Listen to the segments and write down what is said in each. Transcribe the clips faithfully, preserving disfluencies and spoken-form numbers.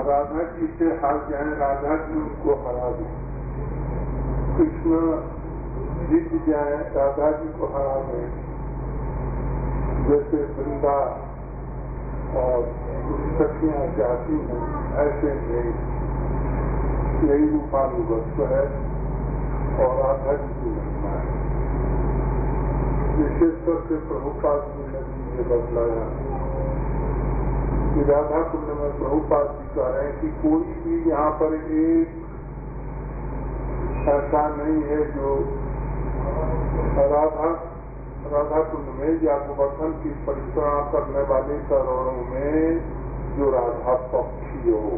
राधा जी से हार जाए, राधा जी उनको हरा दें, कृष्ण जीत जाए, राधा जी को हरा दें, जैसे वृंदा और सखियां चाहती हैं, ऐसे नहीं। यही रूपानुगत्व है और राधा जी की महिमा है। विशेषकर से प्रभुपाद जी ने भी ये बतलाया कि राधा कुंड में प्रभुपाद जी कह रहे हैं कि कोई भी यहाँ पर एक ऐसा नहीं है जो राधा राधा कुंड में या गोवर्धन की परिक्रमा करने वाले करोड़ों में जो राधा पक्षी हो।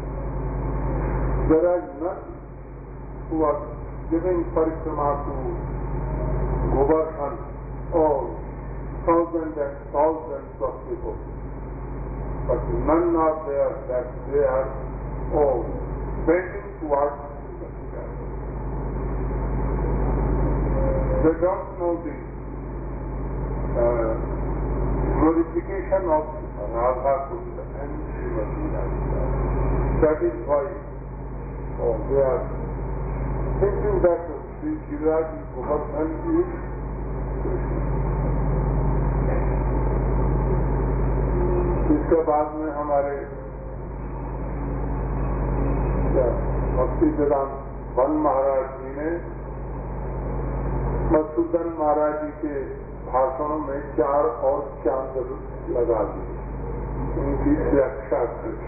There are none who are giving परिक्रमा to Govardhan, all thousands and thousands of people, but none are there that they are all bending towards the They don't know the uh, glorification of Radha Kunda and Srimati Radhika. That is why oh, they are thinking that Sri Shiradi Govardhan is Krishna. इसके बाद में हमारे भक्ति वेदांत one महाराज जी ने मधुसूदन महाराज जी के भाषणों में चार और चांद लगा दिए, उनकी व्याख्या की।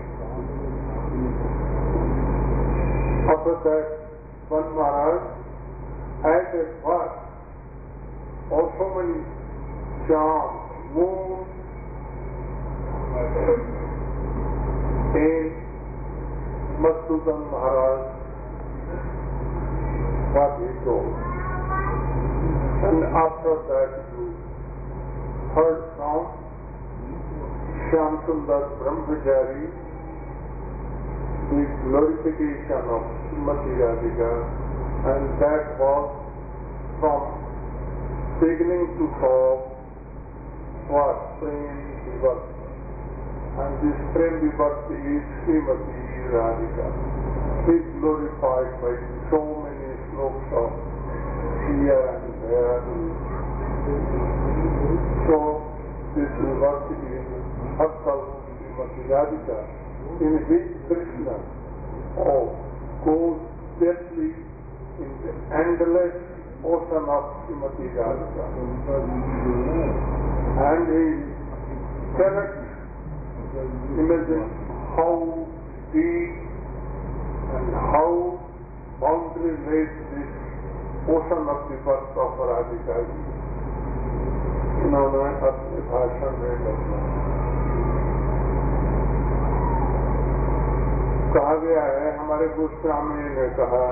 After that, one Maharaj added what? Also many charms, moons in Madhusudan Maharaj, what he told. And after that, you heard from Shyam Sundar Brahmachari, the glorification of Srimati Radhika, and that was from beginning to top was Prem Vibhakti. And this Prem Vibhakti is Srimati Radhika. Is glorified by so many slokas of here and there. So this Vibhakti is Bhakta Srimati Radhika, in which Krishna oh, goes deeply in the endless ocean of Srimati Radhika. And he cannot imagine how deep and how boundaryless this ocean of the birth of Radhika is. इन्होंने अपने भाषण में बताया। कहा गया है, हमारे गोस्वामी ने कहा,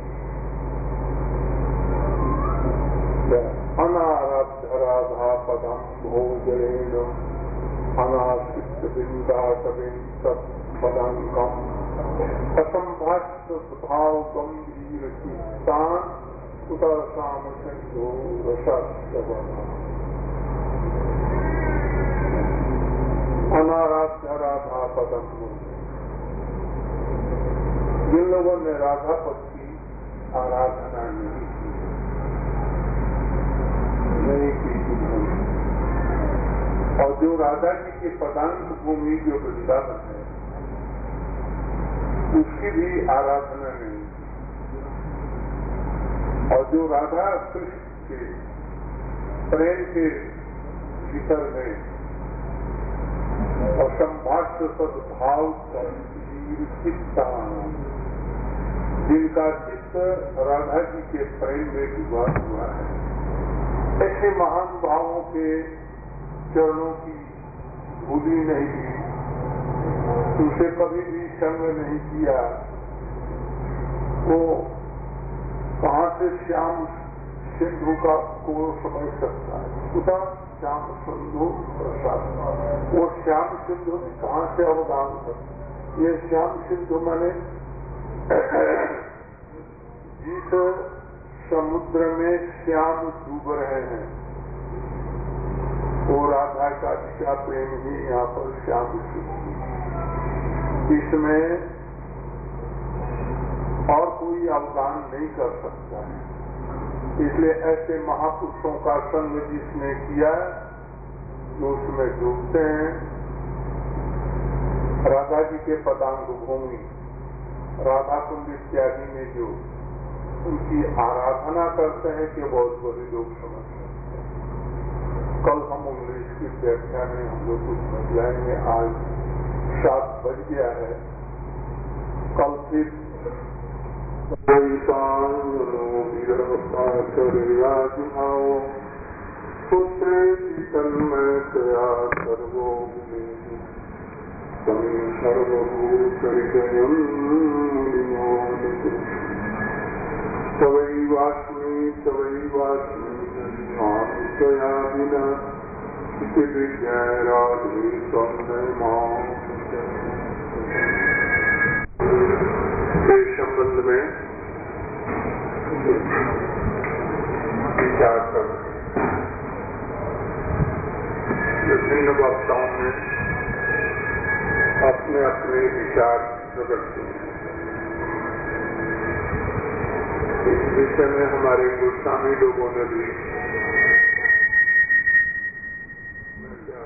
अनाराध्य राधा पदम भोजरेण अनाश्रित बिंदा कविं तत्पदंकम असंभाष्य भाव गंभीर कीर्तान उतरसाम सिंधु रसास्यवना। अनाराध्य राधा पदम, जिन लोगों ने राधा पद की आराधना नहीं की, नहीं की, और जो राधा जी के पदांक भूमि जो वृंदावन है उसकी भी आराधना नहीं की, और जो राधा कृष्ण के प्रेम के भीतर में और संभाष्य सद्भाव चित्तान, जिनका चित्त राधा जी के प्रेम में डूबा हुआ है, ऐसे महान भावों के चरणों की धूली नहीं की, उसे कभी भी संग नहीं किया, वो कहाँ से श्याम सिंधु का को समझ सकता है? उता श्याम सिंधु प्रसाद, वो श्याम सिंधु में कहाँ से अवगान करता? ये श्याम सिंधु माने जिस समुद्र में श्याम डूब रहे हैं, वो राधा का दिशा प्रेम ही यहाँ पर श्याम सिंधु। इसमें और कोई अवदान नहीं कर सकता है। इसलिए ऐसे महापुरुषों का संग जिसने किया उसमें डूबते हैं। राधा जी के पदांग भूमि, राधा कुंड इत्यादि में जो उनकी आराधना करते हैं कि बहुत बड़ी लोग समझते हैं। कल हम इंग्लिश की व्याख्या में हम लोग कुछ बदलाएंगे। आज सात बज गया है। कल फिर पुत्रे तन्मय तया सर्वो समी सर्वभूतहृदयं तवैवास्मि तवैवास्मि त्वया विना इति विज्ञाय राधे त्वं मां। इस संबंध में विचार कर विभिन्न वक्ताओं ने अपने अपने विचार प्रकट किए। इस विषय में हमारे गोस्वामी लोगों ने भी मैं क्या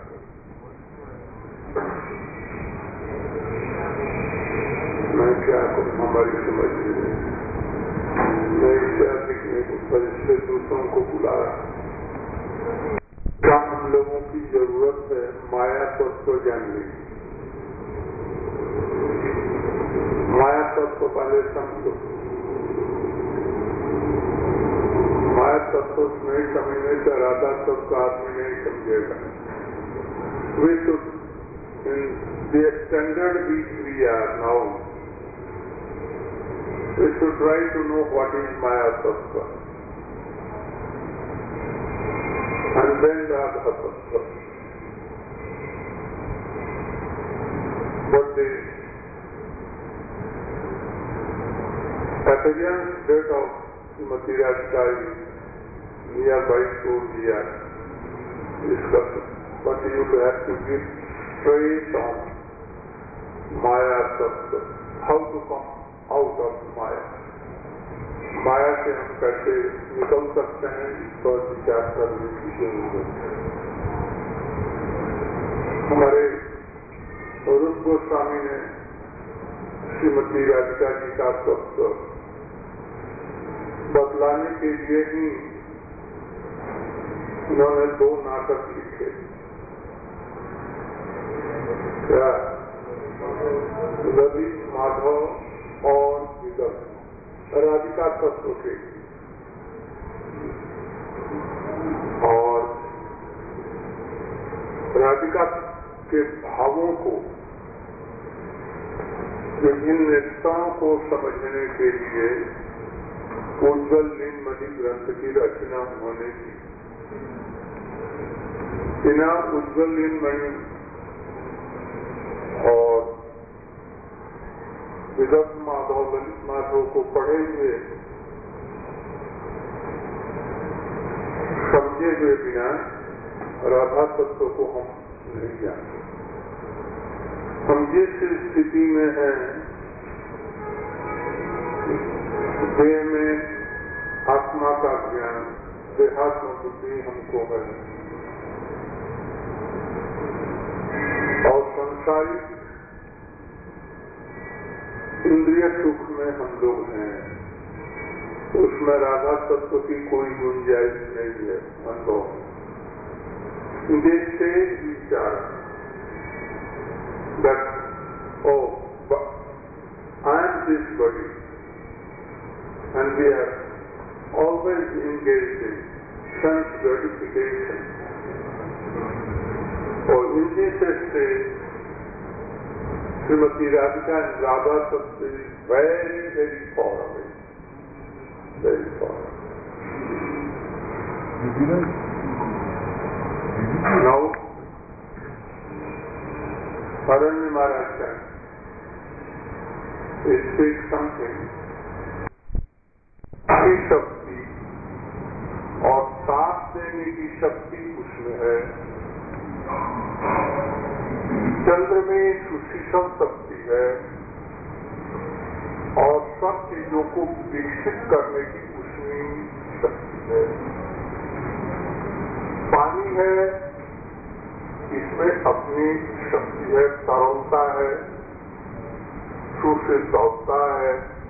मैं क्या करूँ, हमारी समझ नहीं। मैं इससे अधिक नहीं पर इसलिए दूसरों को बुलाया। क्या हम लोगों की जरूरत है माया तत्व जानने की। माया तत्व पहले समझो। माया तत्व नहीं समझने से राधा तत्व आदमी नहीं समझेगा। We should in the standard which we are now, we should try to know what is Maya Tattva and then Radha Tattva. But the Athenian state of Srimati Radhika is nearby to here discussion. But you have to give straight on Maya Tattva. How to come out of Maya? Maya से हम कैसे निकल सकते हैं, इस पर विचार करने की जरूरत है। हमारे रूप गोस्वामी ने श्रीमती राधिका जी का तत्व बदलाने के लिए ही उन्होंने दो नाटक लिखे। क्या? रवि माधव और विदर्भ राधिका तत्व के, और राधिका के भावों को विभिन्न नेताओं को समझने के लिए उज्ज्वल नीलमणि ग्रंथ की रचना होने की। बिना उज्ज्वल नीलमणि और विदर्भ माधव ललित माधव को पढ़े हुए समझे हुए बिना राधा तत्व को हम नहीं जानते। हम जिस स्थिति में हैं, देह में आत्मा का ज्ञान, देहात्म बुद्धि हमको है, और संसारिक इंद्रिय सुख में हम लोग हैं, उसमें राधा तत्व की कोई गुंजाइश नहीं है। अनुभव देखते विचार that oh, I am this body and we are always engaged in sense gratification. और in this state, Srimati Radhika and Radha Tattva is very, very far away. Very far away. Now, Aranya Maharaj can speak something. की शक्ति और साथ देने की शक्ति उसमें है। चंद्र में सुशीतल शक्ति है और सब चीजों को विकसित करने की उसमें शक्ति है। पानी है, इसमें अपनी शक्ति है, तरलता है, से दौड़ता है।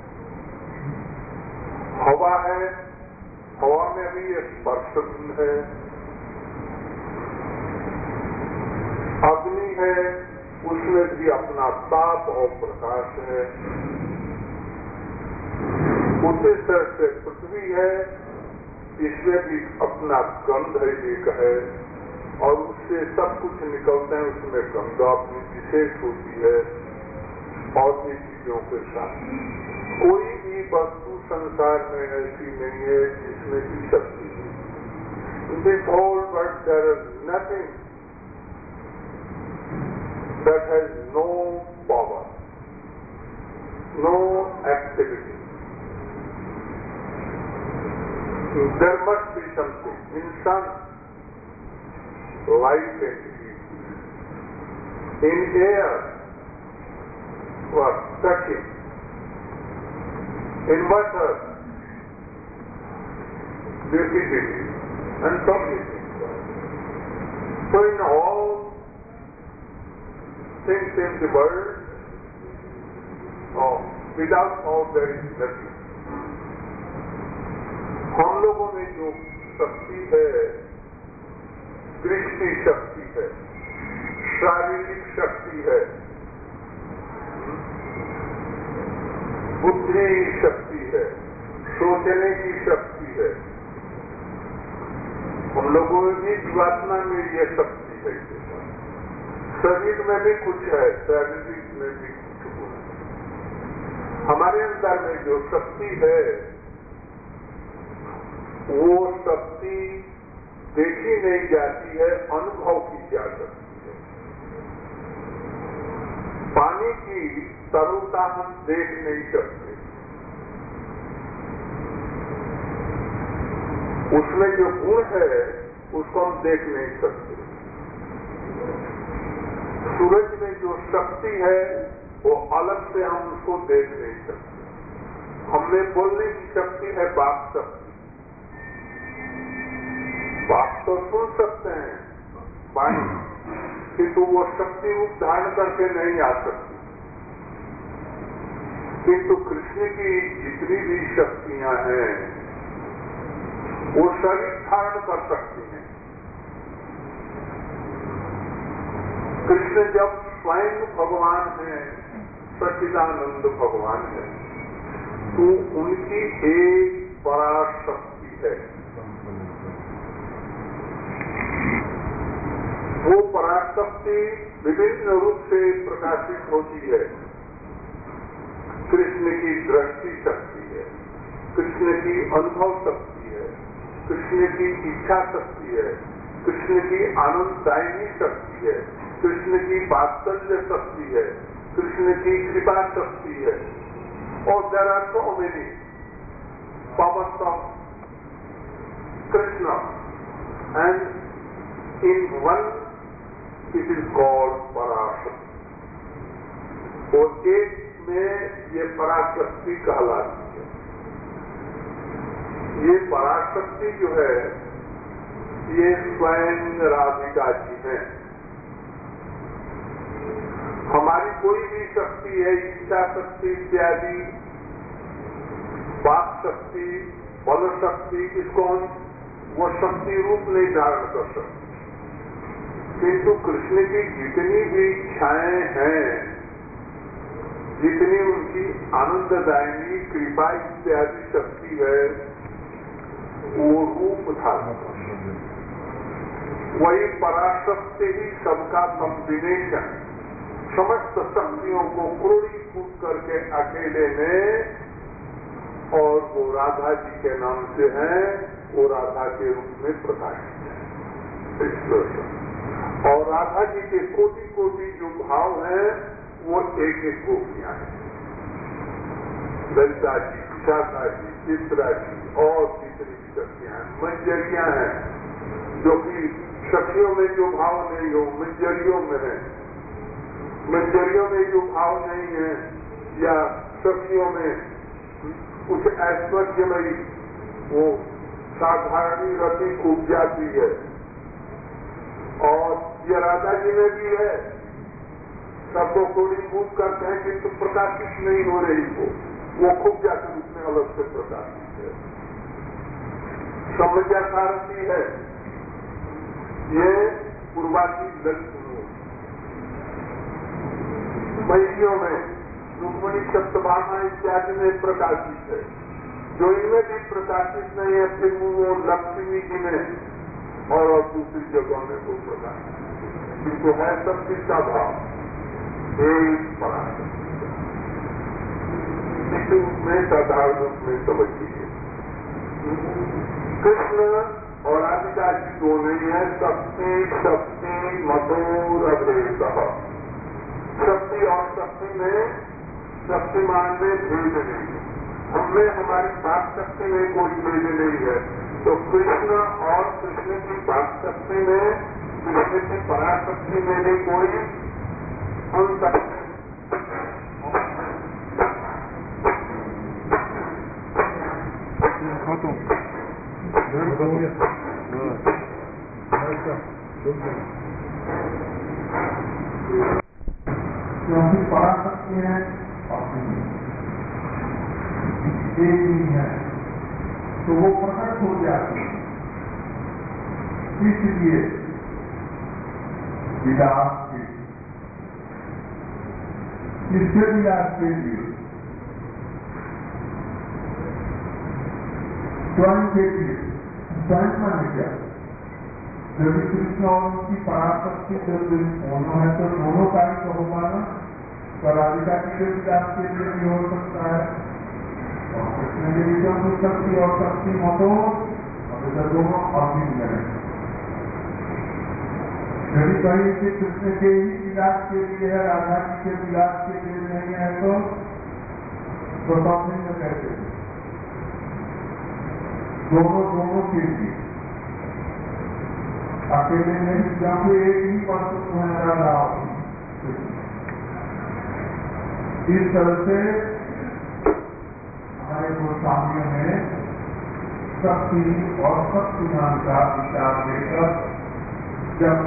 हवा है, हवा में भी स्पर्श है। अग्नि है, उसमें भी अपना ताप और प्रकाश है। उसी तरह से पृथ्वी है, इसमें भी अपना गंध एक है और उससे सब कुछ निकलते हैं, उसमें गंध अपनी विशेष होती है। और भी चीजों के साथ कोई भी वस्तु संसार में ऐसी नहीं है जिसमें की शक्ति है। This whole world there is nothing that has no power, no activity. There must be something in sun light and in air was touching, in water, lucidity, and so many things. So in all things in the world, oh, without all there is nothing. हम लोगों में जो शक्ति है, दृष्टि शक्ति है, शारीरिक शक्ति है, बुद्धि शक्ति है, सोचने की शक्ति है। हम लोगों में भी जीवात्मा में ये शक्ति है। शरीर में भी कुछ है, शारीरिक में भी कुछ है। हमारे अंदर में जो शक्ति है वो शक्ति देखी नहीं जाती है, अनुभव की जा सकती है। पानी की तरलता हम देख नहीं सकते, उसमें जो गुण है उसको हम देख नहीं सकते। सूरज में जो शक्ति है वो अलग से हम उसको देख नहीं सकते। हमें बोलने की शक्ति है, बात शक्ति। बात तो सुन सकते हैं वाणी, किंतु वो शक्ति रूप धारण करके नहीं आ सकती। किंतु कृष्ण की जितनी भी शक्तियां हैं वो शरीर धारण कर सकती हैं। कृष्ण जब स्वयं भगवान हैं, सच्चिदानंद भगवान है, तो उनकी एक पराशक्ति है। वो पराशक्ति विभिन्न रूप से प्रकाशित होती है। कृष्ण की दृष्टि शक्ति है, कृष्ण की अनुभव शक्ति है, कृष्ण की इच्छा शक्ति है, कृष्ण की आनंददायिनी शक्ति है, कृष्ण की वात्सल्य शक्ति है, कृष्ण की कृपा शक्ति है। और there are so many powers of Krishna and in one it is called Parashakti. और एक में ये पराशक्ति कहलाती है। ये पराशक्ति जो है ये स्वयं राधिका जी हैं। हमारी कोई भी शक्ति है, इच्छा शक्ति इत्यादि, वाक शक्ति, बल शक्ति, इसको हम वो शक्ति रूप नहीं धारण कर सकते। किंतु कृष्ण की जितनी भी इच्छाएं हैं, जितनी उनकी आनंददायिनी कृपा इत्यादि शक्ति है, वो रूप धारण कर सकते। वही पराशक्ति ही सबका कॉम्बिनेशन, समस्त शक्तियों को क्रोड़ीभूत करके अकेले में, और वो राधा जी के नाम से है, वो राधा के रूप में प्रकाशित है। और राधा जी के कोटि कोटि जो भाव हैं वो एक एक गोपियां हैं। ललिता जी, विशाखा जी, चित्रा जी और जितनी भी शक्तियां हैं, मंजरियां हैं जो कि सखियों में जो भाव नहीं हो मंजरियों में है। मंजरियों में जो भाव नहीं है या सखियों में कुछ ऐश्वर्यमयी वो साधारणी रति खूब जाती है, और ये राधा जी में भी है। सबको कोड़ीभूत करते हैं किंतु प्रकाशित नहीं हो रही वो वो खूब जाती उसमें अलग से प्रकाशित है। समझा सारथी है ये पूर्वाची लक्ष्मी महिलियों में रुक्मणी सप्तभामा इत्यादि में प्रकाशित है। जो इनमें भी प्रकाशित नहीं है फिर वो लक्ष्मी जी में और दूसरी जगह में वो प्रकाशित है, किंतु है शक्ति का भाव एक पराशक्ति में साधारण रूप में समझिए। कृष्ण और राधिका जी दोनों ही है शक्ति शक्ति मधुर अभेद। शक्ति और शक्ति में शक्तिमान में भेद नहीं है, हमें हमारी बात शक्ति में कोई भेद नहीं है। तो कृष्ण और कृष्ण की बात शक्ति में कृष्ण की पराशक्ति में भी कोई अंतर नहीं। क्योंकि पराशक्ति है एक ही है तो वो प्रकट हो जाती है। इसलिए विलास के इसके विलास के लिए स्वयं के लिए स्वयं माने क्या यदि कृष्ण और उनकी पराशक्ति जब दोनों है तो दोनों कार्य तो होगा ना। तो राधिका के विकास के लिए भी हो सकता है और कृष्ण के लिए तो शक्ति और शक्ति मतो अगर दोनों अभी में यदि कहीं से कृष्ण के ही विलास के लिए है राधा जी के विलास के लिए नहीं है तो समझ में कैसे दोनों दोनों के लिए अकेले नहीं क्योंकि एक ही परसों तुम्हारा लाभ। इस तरह से हमारे गोस्वामियों ने शक्ति और शक्तिमान का विचार देकर जब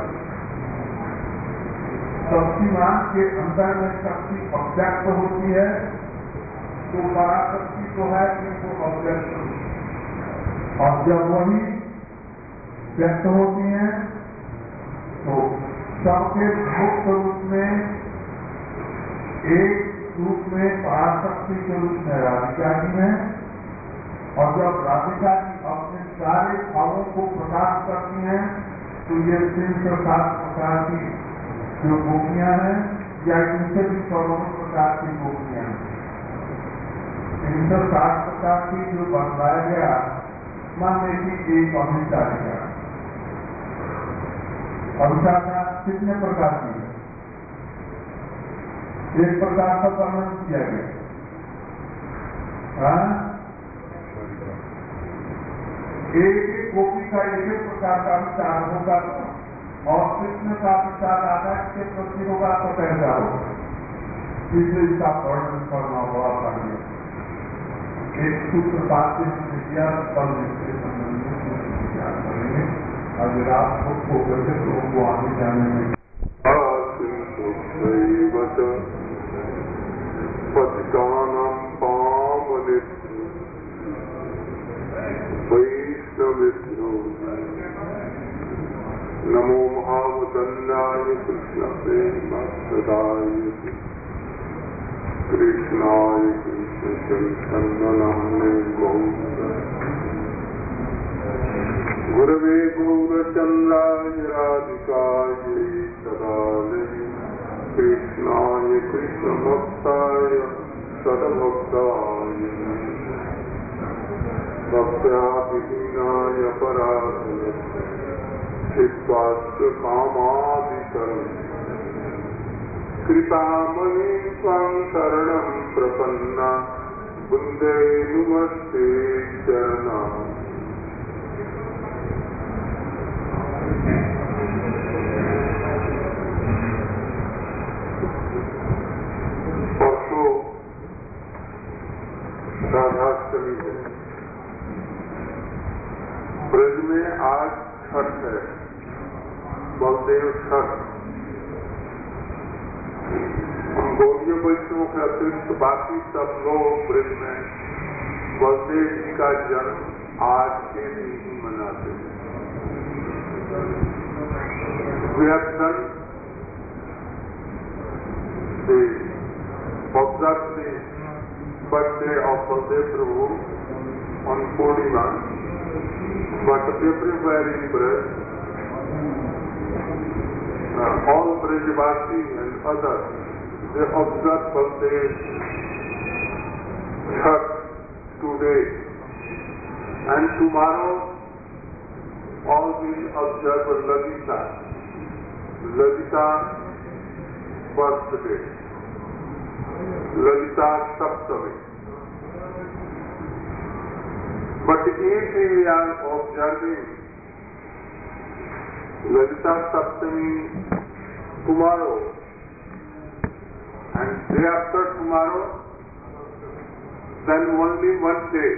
शक्तिमान के अंदर में शक्ति अव्यक्त होती है तो पराशक्ति तो है कि वो अव्यक्त और जब वही व्यक्त होती हैं तो सबके मुक्त रूप में एक रूप में पराशक्ति के रूप में राधिका जी है और जब राधिका जी अपने सारे भावों को प्रकाश करती हैं तो ये तीन सौ सात प्रकार की जो गोपियां हैं या इनसे भी करोड़ों प्रकार की गोपियां हैं। तीन सौ सात प्रकार की जो बतलाया गया मानने की एक अभिचारिका अभिचारिका कितने प्रकार की है? एक प्रकार का वर्णन किया गया एक एक गोपी का एक एक प्रकार का विचार होगा और कृष्ण का विचार आधा के प्रति होगा तो कैसा होगा, इसलिए इसका वर्णन करना बड़ा चाहिए। एक सूत्र बात दिया कल इसके संबंध में विचार करेंगे। अगर आप खुद को करके तो वो आगे जाने में पतितानां पावने वैष्णवेभ्यो नमो महावदन्याय कृष्ण प्रेमप्रदाय कृष्णाय कृष्ण चैतन्यनाम्ने गुरवे गौरचन्द्राय राधिकायै तदालये कृष्णाय कृष्णभक्ताय सद्भक्ताय भक्त्याभिहीनाय पराधये चित्तास्य कामादिकरम् कृपामयि त्वां शरणं प्रपन्ना वन्दे नमस्ते चरणा। छठ है, बलदेव छठ। हम गौड़ीय वैष्णवों के अतिरिक्त बाकी सब लोग ब्रज में बलदेव जी का जन्म आज के दिन ही मनाते हैं। We have done the observe the birthday of Baldev Prabhu on Purnima, but everywhere in Braj, uh, all Brajvasi and others, they observe Baldev Chhath today, and tomorrow all will observe Lalita, Lalita birthday, Lalita Saptami. But if we are observing Lalita Saptami tomorrow and day after tomorrow, then only one day.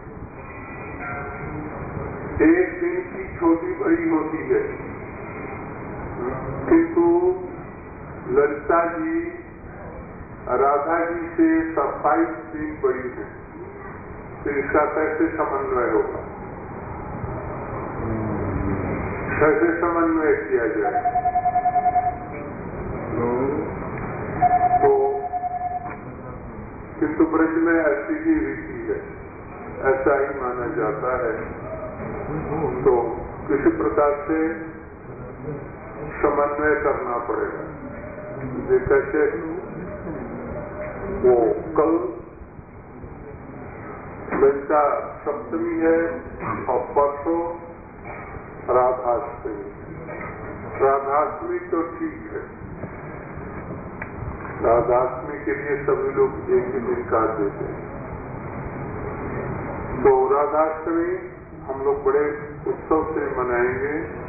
एक दिन की छोटी बड़ी होती है, किंतु ललिता जी राधा जी से सत्ताईस दिन बड़ी है, तो इसका कैसे समन्वय होगा? कैसे समन्वय किया जाए? तो किंतु ब्रज में ऐसी ही रीति है, ऐसा ही माना जाता है। तो किसी प्रकार से समन्वय करना पड़ेगा। ये कैसे? वो कल ललिता सप्तमी है और परसों राधाष्टमी। राधाष्टमी तो ठीक है, राधाष्टमी के लिए सभी लोग एक ही दिन काट देते हैं। तो राधाष्टमी हम लोग बड़े उत्सव से मनाएंगे।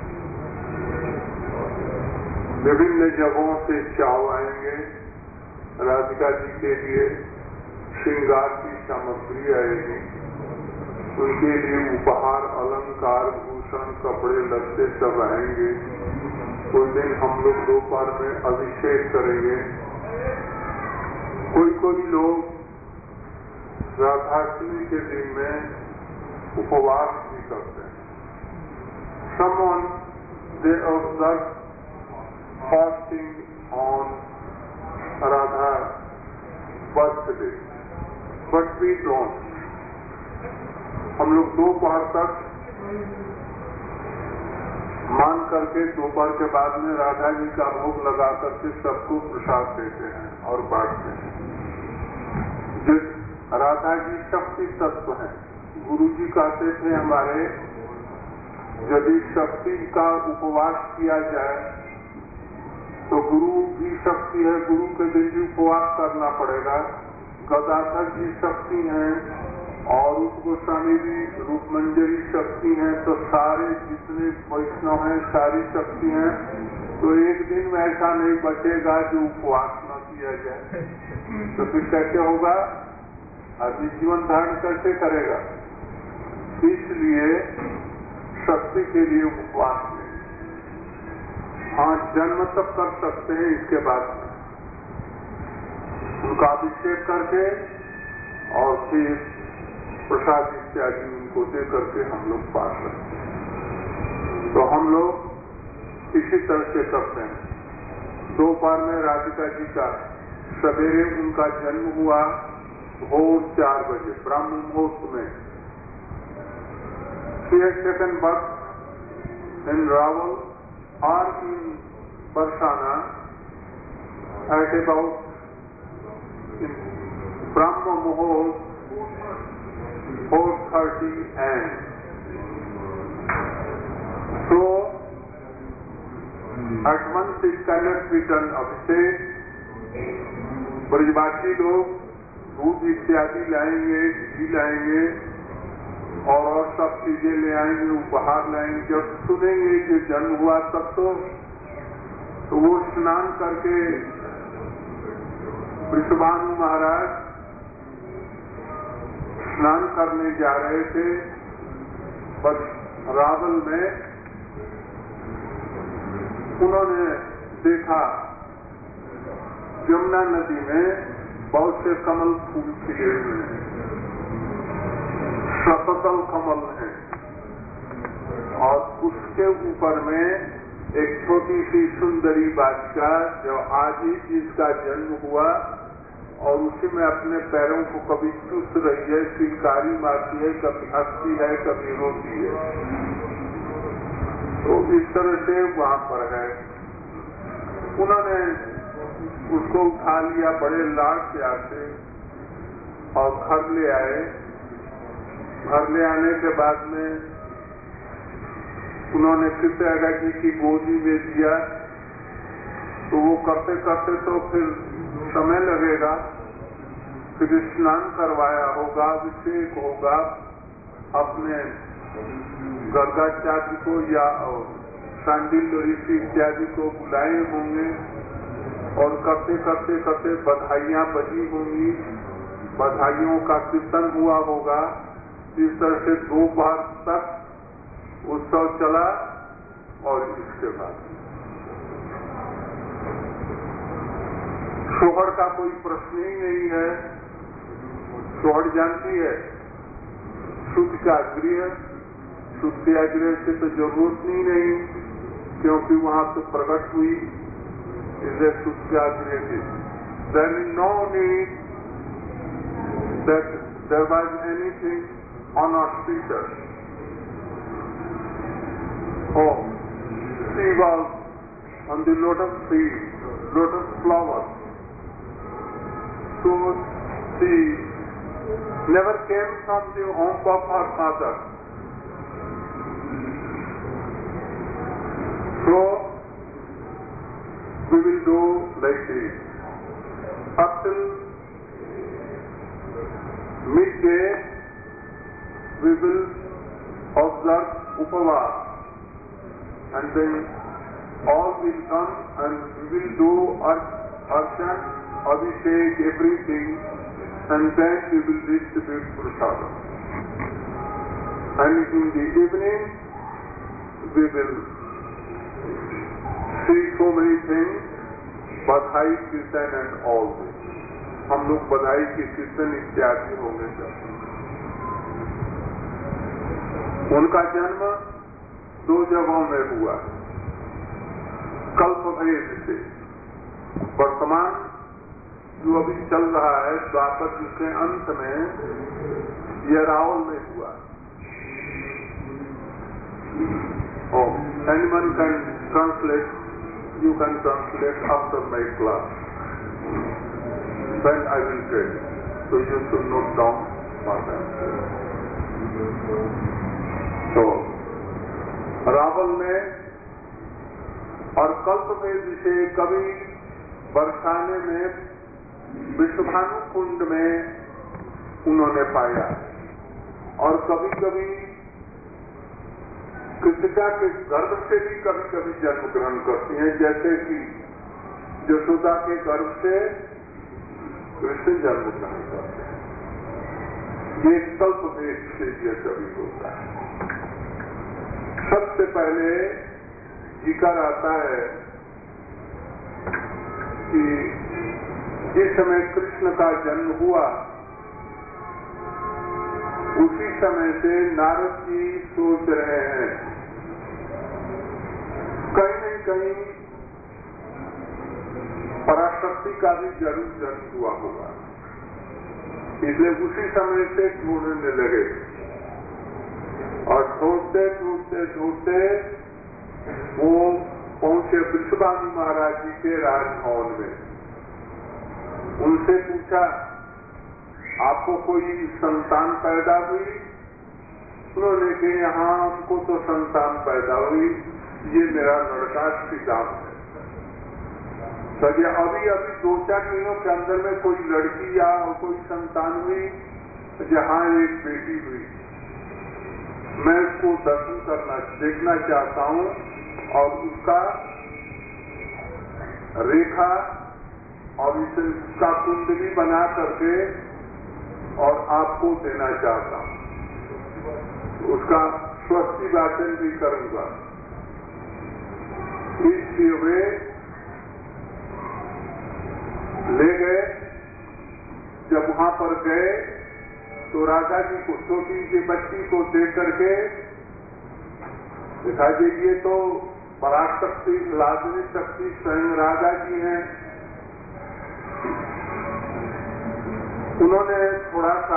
विभिन्न जगहों से चाव आएंगे, राधिका जी के लिए श्रृंगार की सामग्री आएगी, उनके लिए उपहार, अलंकार, भूषण, कपड़े लत्ते सब आएंगे। उस दिन हम लोग दोपहर में अभिषेक करेंगे। कोई कोई लोग राधाष्टमी के दिन में उपवास भी करते हैं। Someone they observe fasting on Radha birthday, but we don't. हम लोग दोपहर तक मान करके दोपहर के बाद में राधा जी का भोग लगा करके सबको प्रसाद देते हैं और बांटते हैं। जिस राधा जी शक्ति तत्व है, गुरु जी कहते थे हमारे, यदि शक्ति का उपवास किया जाए तो गुरु भी शक्ति है, गुरु के दिन भी उपवास करना पड़ेगा। गदाधर जी शक्ति हैं और रूप गोस्वामी भी रूप मंजरी शक्ति हैं, तो सारे जितने वैष्णव हैं सारी शक्ति हैं। तो एक दिन में ऐसा नहीं बचेगा जो उपवास न किया जाए। तो फिर कैसे होगा? आदमी जीवन धारण कैसे करेगा? इसलिए शक्ति के लिए उपवास नहीं। हाँ, जन्म तक कर सकते हैं, इसके बाद उनका अभिषेक करके और फिर प्रसाद इत्यादि उनको दे करके हम लोग पास करते हैं। तो हम लोग इसी तरह से करते हैं। दोपहर में राधिका जी का सवेरे उनका जन्म हुआ भोर चार बजे ब्राह्मण मुहूर्त में। She has taken birth in Raval or in Barsana at about in Brahma Muhurt four thirty a m So at once it cannot be done Abhishek. ब्रजवासी लोग दूध इत्यादि लाएंगे, घी लाएंगे और और सब चीजें ले आएंगे, उपहार लाएंगे। जब सुनेंगे कि जन्म हुआ तब तो, तो वो स्नान करके वृषभानु महाराज स्नान करने जा रहे थे बस रावल में उन्होंने देखा यमुना नदी में बहुत से कमल फूल खिले हुए हैं, सततल कमल है, और उसके ऊपर में एक छोटी सी सुंदरी बालिका जो आज ही जिसका जन्म हुआ और उसी में अपने पैरों को कभी चूस रही है, चिंकारी मारती है, कभी हंसती है, कभी रोती है। तो इस तरह से वहां पर है। उन्होंने उसको उठा लिया बड़े लाड प्यार से और घर ले आए। घर ले आने के बाद में उन्होंने कृष्ण जी की गोदी में दिया, तो वो करते करते तो फिर समय लगेगा, फिर स्नान करवाया होगा, अभिषेक होगा, अपने गर्गाचार्य को या सांडिल ऋषि इत्यादि को बुलाए होंगे, और करते करते करते बधाइयां बजी होंगी, बधाइयों का कीर्तन हुआ होगा। इस तरह से दो बार तक उत्सव चला। और इसके बाद सोहर का कोई प्रश्न ही नहीं है। सोहर जानती है शुद्ध का गृह, शुद्ध के गृह से तो जरूरत ही नहीं, क्योंकि वहां तो प्रकट हुई इसलिए शुद्ध का गृह थी। There is no need that there was anything inauspicious. Oh, she was on the lotus tree, lotus flower. So she never came from the home of her father. So we will do like this. Up till midday we will observe Upavas. And then all will come and we will do arshan, abhishek, everything, and then we will distribute prasadam. And in the evening we will see so many things, badhai, kirtan and all this. हम लोग बधाई की कीर्तन इत्यादि होंगे। उनका जन्म दो जगहों में हुआ। कल्प भेद से वर्तमान जो अभी चल रहा है द्वापर युग के अंत में यह रावल में हुआ। Anyone can translate, you can translate after my class, then I will tell, so you should note down what I am saying. तो रावल में और कल्प में जिसे कभी बरसाने में विश्वभानु कुंड में उन्होंने पाया, और कभी कभी कृतिका के गर्भ से भी कभी कभी जन्म ग्रहण करती हैं, जैसे कि यशोदा के गर्भ से कृष्ण जन्म ग्रहण करते हैं। ये कल्प भेद से यह कभी होता है। सबसे पहले जिक्र आता है कि जिस समय कृष्ण का जन्म हुआ उसी समय से नारद जी सोच रहे हैं कहीं न कहीं पराशक्ति का भी जरूर जन्म हुआ होगा, इसलिए उसी समय से ढूंढने लगे। और ढूंढते ढूंढते ढूंढते वो पहुंचे विश्वभानु महाराज जी के राजभवन में। उनसे पूछा आपको कोई संतान पैदा हुई? उन्होंने कहा हाँ हमको तो संतान पैदा हुई, ये मेरा लड़का श्रीराम है। तो ये अभी अभी दो चार दिनों के अंदर में कोई लड़की या कोई संतान हुई, जहाँ एक बेटी हुई, मैं उसको दर्शन करना देखना चाहता हूँ और उसका रेखा और इसका कुंडली बना करके और आपको देना चाहता हूँ। उसका स्वस्ति वाचन भी करूंगा। इस किए हुए ले गए। जब वहां पर गए तो राजा जी को, छोटी सी बच्ची को देख करके देखा जी ये तो पराशक्ति लाजमी शक्ति स्वयं राजा जी हैं। उन्होंने थोड़ा सा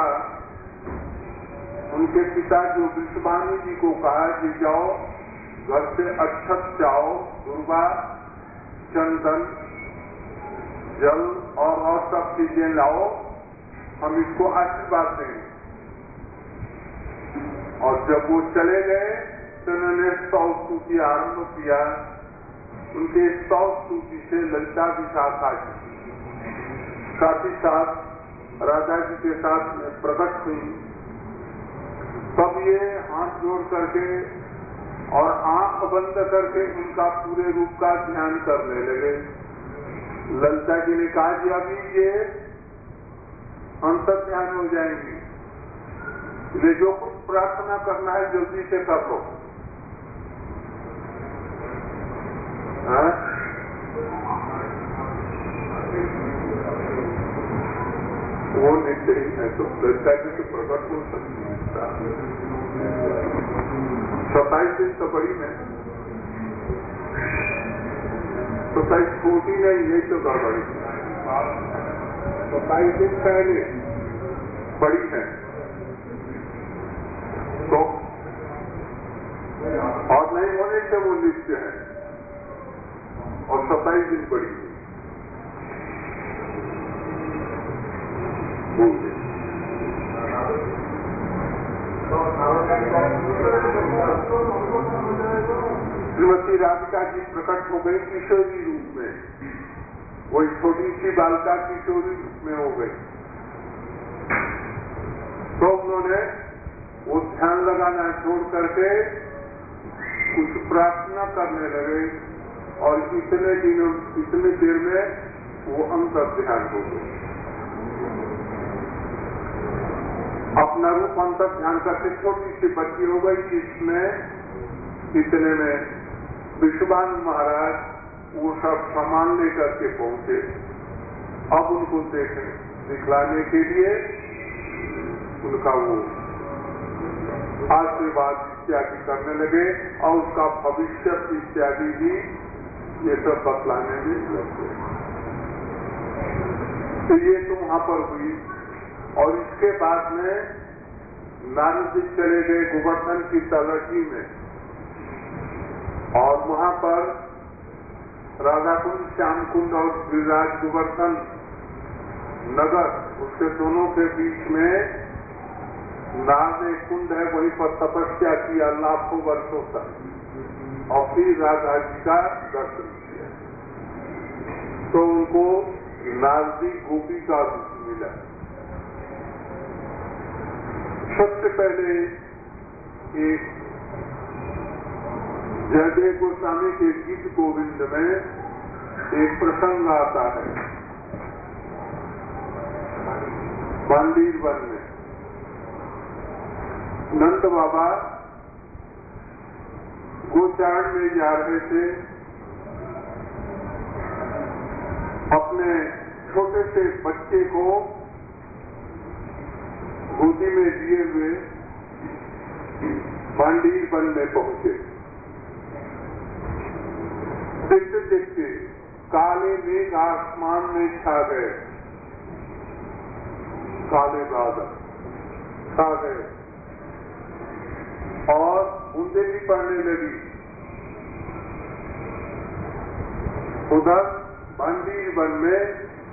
उनके पिता जो विश्वामी जी को कहा कि जाओ घर से अक्षत जाओ, दुर्वा, चंदन, जल और और सब चीजें लाओ, हम इसको आशीर्वाद देंगे। और जब वो चले गए तो उन्होंने सौ स्तुति आरंभ किया। उनके सौ स्तुति से ललिता भी साथ आ गई, साथ ही साथ राजा जी के साथ में प्रकट हुई। तब ये हाथ जोड़ करके और आंख बंद करके उनका पूरे रूप का ध्यान करने लगे। ललिता जी ने कहा जी अभी ये अंतर ध्यान हो जाएंगी, इसलिए जो कुछ प्रार्थना करना है जल्दी से कर लो। हाँ? वो नित्य ही है तो ललिता जी तो प्रकट हो सकती है। सताइस दिन तो बड़ी में, सताइस छोटी नहीं, यही तो गड़बड़ी। सताइस दिन पहले बड़ी है तो, और नहीं होने से वो नित्य है, और सताइस दिन बड़ी है। श्रीमती राधिका जी प्रकट हो गई किशोरी रूप में, वही छोटी सी बालिका किशोरी रूप में हो गई। तो उन्होंने वो ध्यान लगाना छोड़ करके कुछ प्रार्थना करने लगे और इतने दिनों इतने देर में वो अंतर ध्यान हो गए। अपना रूप अंतर ध्यान करके छोटी सी बच्ची हो गई। इसमें इतने में विश्वान महाराज वो सब सामान लेकर के पहुंचे। अब उनको देखे दिखलाने के लिए उनका वो आशीर्वाद इत्यादि करने लगे और उसका भविष्य इत्यादि भी ये सब बतलाने में लगे। तो ये तो वहां पर हुई और इसके बाद में नारद जी चले गए गोवर्धन की तलहटी में और वहां पर राधा कुंड, श्याम कुंड और गिरिराज गोवर्धन नगर, उसके दोनों के बीच में नारद एक कुंड है, वहीं पर तपस्या किया लाखों वर्षों तक और फिर राधा जी का दर्शन किया। तो उनको नारदी गोपी का रूप मिला। सबसे पहले एक जयदेव गोस्वामी के गीत गोविंद में एक प्रसंग आता है बांदीर वन में। नंद बाबा गोचारण में जा रहे थे, अपने छोटे से बच्चे को गोदी में दिए हुए बांदीर वन में पहुंचे। देखते देखते काले मेघ आसमान में छा गए, काले बादल छा गए और बूंदे भी पड़ने लगी। उधर बांदीर वन में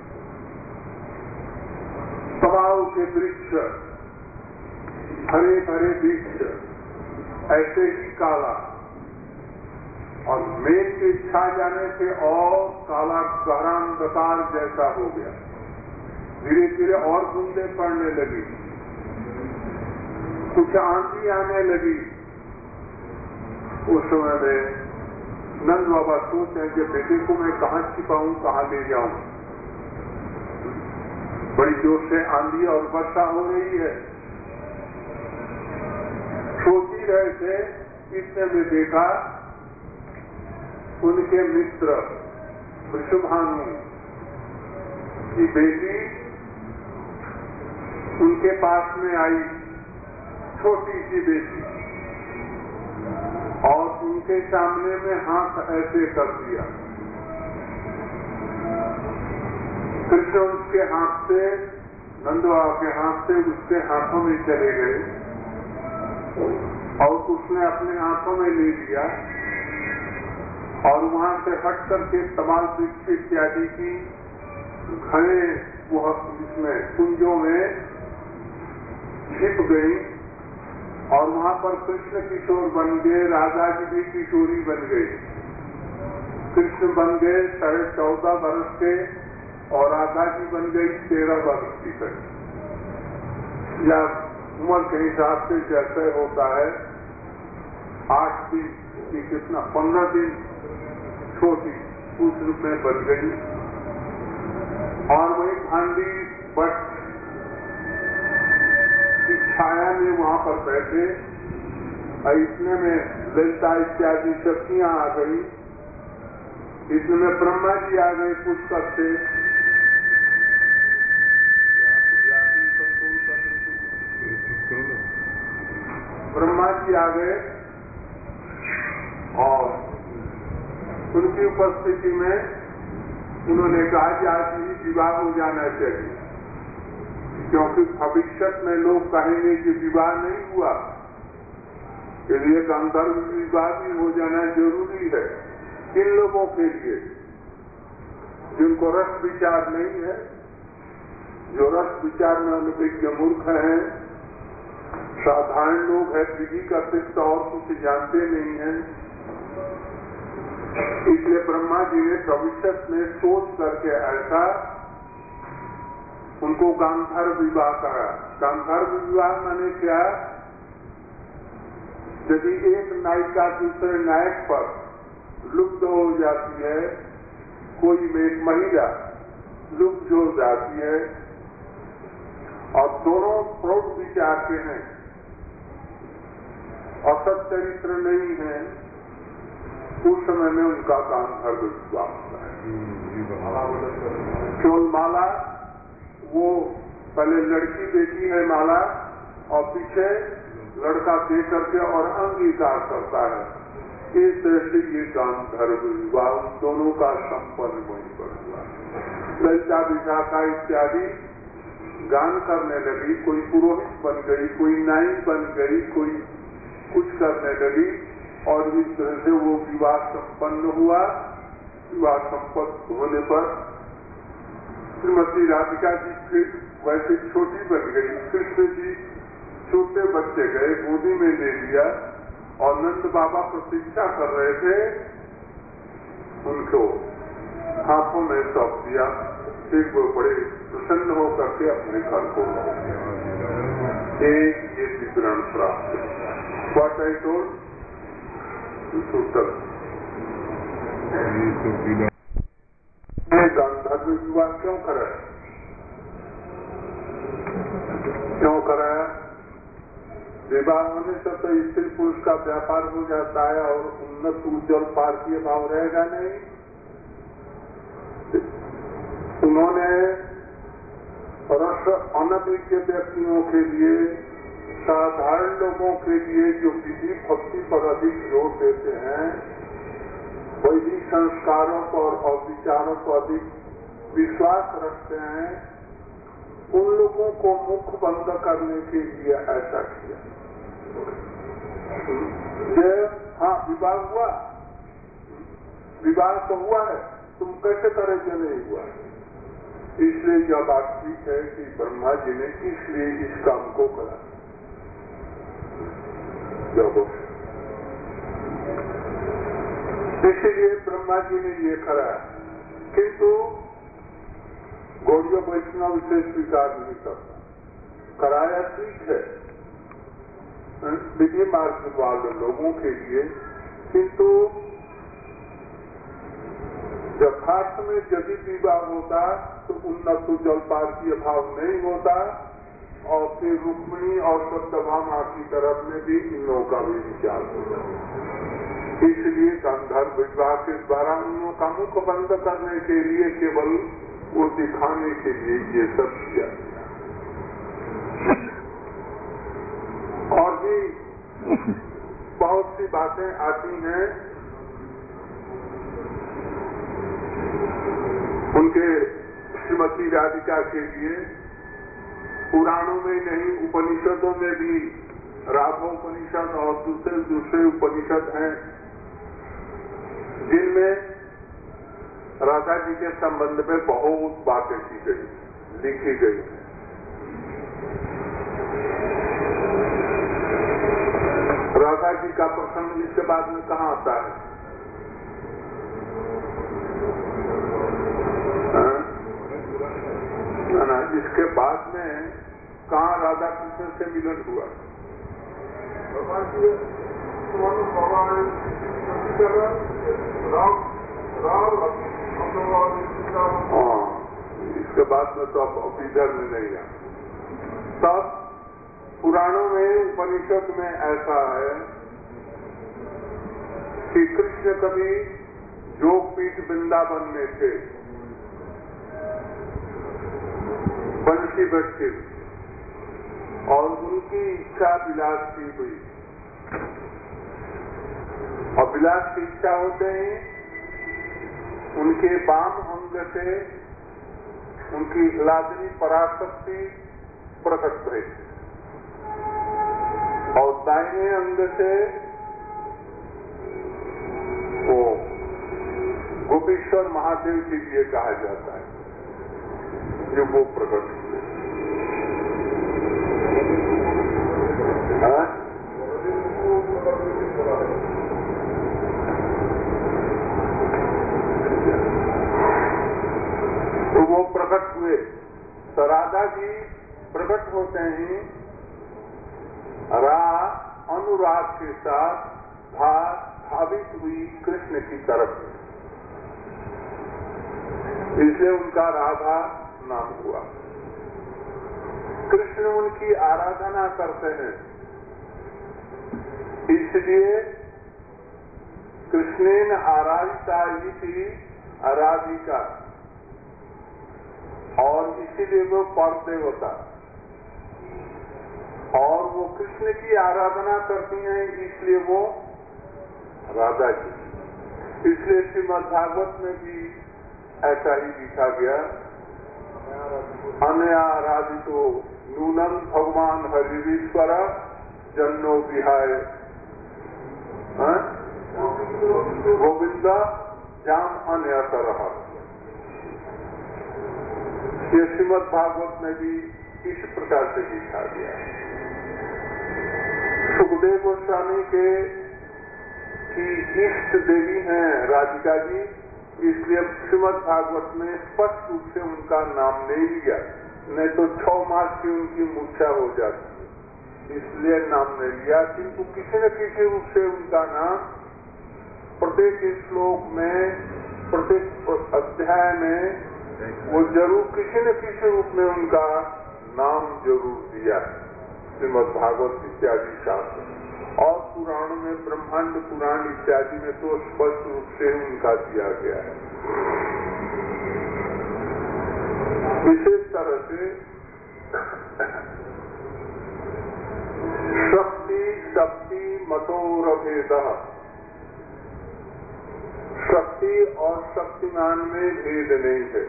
तमाम के वृक्ष, हरे भरे वृक्ष ऐसे ही काला, और मेघ के छा जाने से और काला गहरा अंधकार जैसा हो गया। धीरे धीरे और बूंदे पड़ने लगी, कुछ आंधी आने लगी। उस समय में नंद बाबा सोचते हैं कि बेटे को मैं कहाँ छिपाऊं, कहाँ ले जाऊं। बड़ी जोर से आंधी और वर्षा हो रही है। सोच ही रहे थे, इतने में देखा उनके मित्र वृषभानु की बेटी उनके पास में आई, छोटी सी बेटी, और उनके सामने में हाथ ऐसे कर दिया। कृष्ण उसके हाथ से, नंदबाबा के हाथ से उसके हाथों में चले गए और उसने अपने हाथों में ले लिया और वहां से हट करके तमाल वृक्ष इत्यादि की घने इसमें कुंजों में छिप गई और वहां पर कृष्ण किशोर बन गए, राधा जी भी किशोरी बन गई। कृष्ण बन गए साढ़े चौदह वर्ष के और राधा जी बन गई तेरह वर्ष की तक। या उम्र के हिसाब से जैसे होता है, आठ दिन की कितना पंद्रह दिन छोटी उस रूप में बन गई। और वही भांडी बट की छाया में वहां पर बैठे, इतने में ललिता इत्यादि शक्तियां आ गई, इतने में ब्रह्मा जी आ गए पुष्कर से। ब्रह्मा जी आ गए और उनकी उपस्थिति में उन्होंने कहा कि आज ही विवाह हो जाना चाहिए, क्योंकि भविष्य में लोग कहेंगे कि विवाह नहीं हुआ, के लिए गांधर्व विवाह भी हो जाना जरूरी है। किन लोगों के लिए? जिनको रस विचार नहीं है, जो रस विचार में अनभिज्ञ मूर्ख हैं, साधारण लोग हैं, विधि का अतिरिक्त और कुछ जानते नहीं हैं। इसलिए ब्रह्मा जी ने भविष्य में सोच करके ऐसा उनको गांधर्व विवाह करा। गांधर्व विवाह माने क्या? यदि एक नायिका दूसरे नायक पर लुप्त हो जाती है, कोई एक महिला लुप्त हो जाती है और दोनों प्रौढ़ विचार के हैं, असत चरित्र नहीं है, उस समय में उनका गांधर्व विवाह होता है। केवल माला, वो पहले लड़की देती है माला और पीछे लड़का दे करके और अंगीकार करता है। इस तरह से ये गांधर्व विवाह उन दोनों का संपन्न वहीं पर हुआ। ललिता विशाखा इत्यादि गान करने लगी, कोई पुरोहित बन गई, कोई नाई बन गई, कोई कुछ करने लगी और इस तरह से वो विवाह संपन्न हुआ। विवाह संपन्न होने पर श्रीमती राधिका जी फिर वैसे छोटी बन गई। कृष्ण जी छोटे बच्चे गए, गोदी में ले लिया और नंद बाबा प्रतीक्षा कर रहे थे, उनको हाथों में सौंप दिया। फिर वो बड़े प्रसन्न होकर के अपने घर को लौट गए। एक ये विवरण प्राप्त What I told गांधर्व विवाह क्यों कराया? क्यों कराया? विवाह होने से तो स्त्री पुरुष का व्यापार हो जाता है और उन्नत उज्जवल पार्थिव भाव रहेगा नहीं। उन्होंने रस अनभिज्ञ व्यक्तियों के लिए, साधारण लोगों के लिए जो विधि भक्ति पर अधिक जोर देते हैं, वैदिक संस्कारों पर और विचारों पर अधिक विश्वास रखते हैं, उन लोगों को मुख बंद करने के लिए ऐसा किया। ये हाँ विवाह हुआ, विवाह तो हुआ है, तुम कैसे करे जो नहीं हुआ? इसलिए यह बात ठीक है कि ब्रह्मा जी ने इसलिए इस काम को करा। इसीलिए ब्रह्मा जी ने ये करा, किंतु गौड़ीय वैष्णव इसे स्वीकार नहीं करता। कराया ठीक है विधि मार्ग वाले लोगों के लिए, किंतु यथार्थ में यदि विवाह होता तो उन्नत जलपाल की अभाव नहीं होता और फिर रुक्मिणी और सत्यभामा की तरफ में भी इन लोगों का भी विचार हो जाता। इसलिए गंधर्व विवाह के द्वारा उनका मुख बंद करने के लिए केवल वो दिखाने के लिए ये सब किया गया। और भी बहुत सी बातें आती हैं उनके श्रीमती राधिका के लिए। पुराणों में नहीं, उपनिषदों में भी, राघवोपनिषद और दूसरे दूसरे उपनिषद हैं जिनमें राधा जी के संबंध में बहुत बातें की गई, लिखी गई। राधा जी का प्रसंग इसके बाद में कहाँ आता है? ना, इसके बाद में कहाँ राधा कृष्ण से मिलन हुआ? हाँ, इसके बाद में तो अब इधर में नहीं है। तब पुराणों में, उपनिषद में ऐसा है कि कृष्ण कभी जोगपीठ वृंदावन में थे, बंशी बच्चे, और उनकी इच्छा विलास की हुई। और विलास की इच्छा होते ही उनके वाम अंग से उनकी लादनी पराशक्ति प्रकट हुई और दाहिने अंग से वो गोपेश्वर महादेव के लिए कहा जाता है, जो वो प्रकट हुए। हाँ? तो वो प्रकट हुए। तो राधा जी प्रकट होते ही रा अनुराग के साथ धावित हुई कृष्ण की तरफ, इसलिए उनका राधा नाम हुआ। कृष्ण उनकी आराधना करते हैं, इसलिए कृष्णेन आराधिता इति आराधिका, और इसीलिए वो पर देवता, और वो कृष्ण की आराधना करती हैं, इसलिए वो राधा जी। इसलिए श्रीमद् भागवत में भी ऐसा ही लिखा गया, अनयाराधितो नूनम भगवान हरिश्वर जन्नो विहाय गोविंद जाम अन्यतर। ये श्रीमद् भागवत में भी इस प्रकार से लिखा गया है। सुखदेव गोस्वामी के की इष्ट देवी हैं राधिका जी, इसलिए श्रीमद् भागवत में स्पष्ट रूप से उनका नाम नहीं लिया, नहीं तो छह मास की उनकी मूर्छा हो जाती, इसलिए नाम नहीं लिया। किंतु किसी न किसी रूप से उनका नाम प्रत्येक श्लोक में, प्रत्येक अध्याय में वो जरूर किसी न किसी रूप में उनका नाम जरूर दिया है। श्रीमद् भागवत इत्यादि शास्त्र और पुराणों में, ब्रह्मांड पुराण इत्यादि में तो स्पष्ट रूप से उनका दिया गया है। विशेष तरह से शक्ति शक्ति मतोरभेद, शक्ति और शक्तिमान में भेद नहीं है।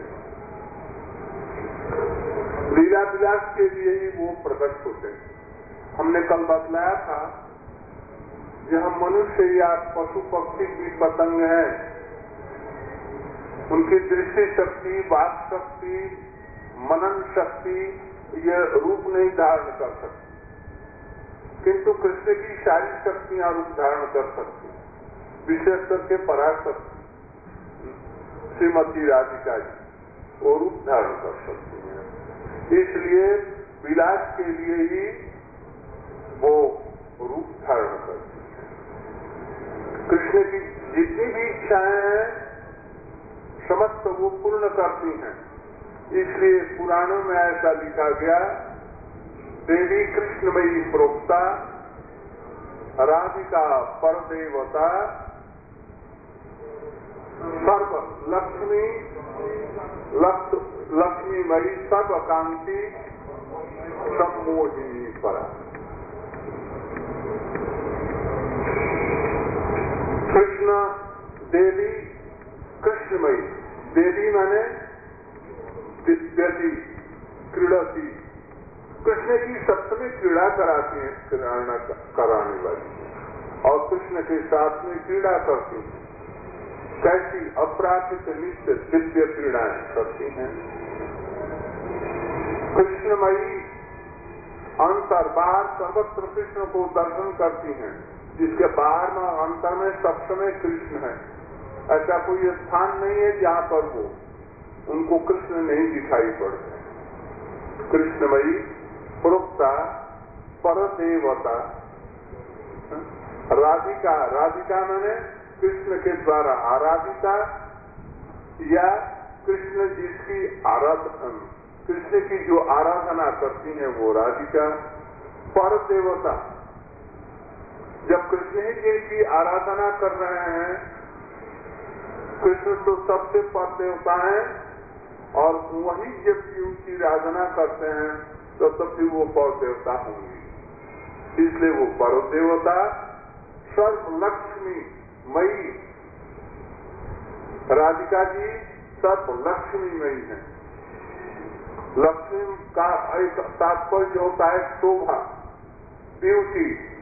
लीला विलास के लिए ही वो प्रकट होते हैं। हमने कल बतलाया था, यह मनुष्य या पशु पक्षी की पतंग है, उनकी दृष्टि शक्ति, वाक शक्ति, मनन शक्ति यह रूप नहीं धारण कर सकती, किंतु कृष्ण की सारी शक्तियां रूप धारण कर सकती, विशेष करके पराशक्ति श्रीमती राधिका जी वो रूप धारण कर सकती है। इसलिए विलास के लिए ही वो रूप धारण करती है। कृष्ण की जितनी भी इच्छाएं हैं समस्त वो पूर्ण करती हैं। इसलिए पुराणों में ऐसा लिखा गया, देवी कृष्णमयी प्रोक्ता राधिका परदेवता लक्ष्मी लक्ष्मी लक्ष्मीमयी सर्वकांति सम्मोहिनी परा। कृष्ण देवी कृष्णमयी, देवी माने दिव्यति क्रीड़ती, कृष्ण की सप्तमी क्रीड़ा कराती है, क्रीड़ा कराने वाली, और कृष्ण के साथ में क्रीड़ा करती है। कैसी अपराधित नित्य दिव्य क्रीड़ाएं करती हैं। कृष्णमयी अंतर बाहर सर्वत्र कृष्ण को दर्शन करती हैं, जिसके बाहर में अंतर में सब समय कृष्ण है। ऐसा कोई स्थान नहीं है जहाँ पर वो उनको कृष्ण नहीं दिखाई पड़ते। कृष्णमयी प्रोक्ता परदेवता राधिका, राधिका मैंने कृष्ण के द्वारा आराधिता या कृष्ण जिसकी आराधना, कृष्ण की जो आराधना करती हैं वो राधिका। पर देवता, जब कृष्ण ही जिनकी आराधना कर रहे हैं, कृष्ण तो सबसे पर देवता है, और वही जब भी उनकी आराधना करते हैं तो तब भी वो पर देवता होंगी। इसलिए वो पर देवता सर्व लक्ष्मी मई, राधिका जी सर्व लक्ष्मी मई है। लक्ष्मी का एक तात्पर्य होता है शोभा, ब्यूटी,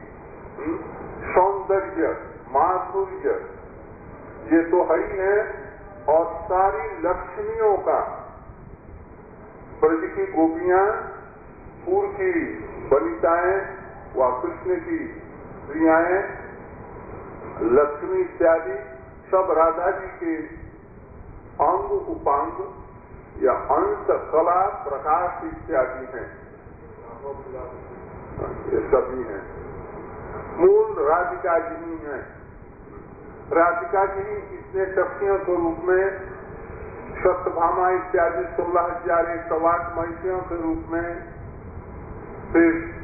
सौंदर्य, माधुर्य, ये तो है ही है। और सारी लक्ष्मियों का, ब्रज की गोपियां, पूर्व की वनिताएं, व कृष्ण की प्रियाएं, लक्ष्मी इत्यादि सब राधा जी के अंग उपांग या अंश कला प्रकाश इत्यादि हैं, ये सभी हैं। मूल राधिका जी ही हैं। राधिका जी इतने शक्तियों के रूप में, सत्यभामा इत्यादि सोलह हजार एक सौ आठ महिषियों के रूप में, फिर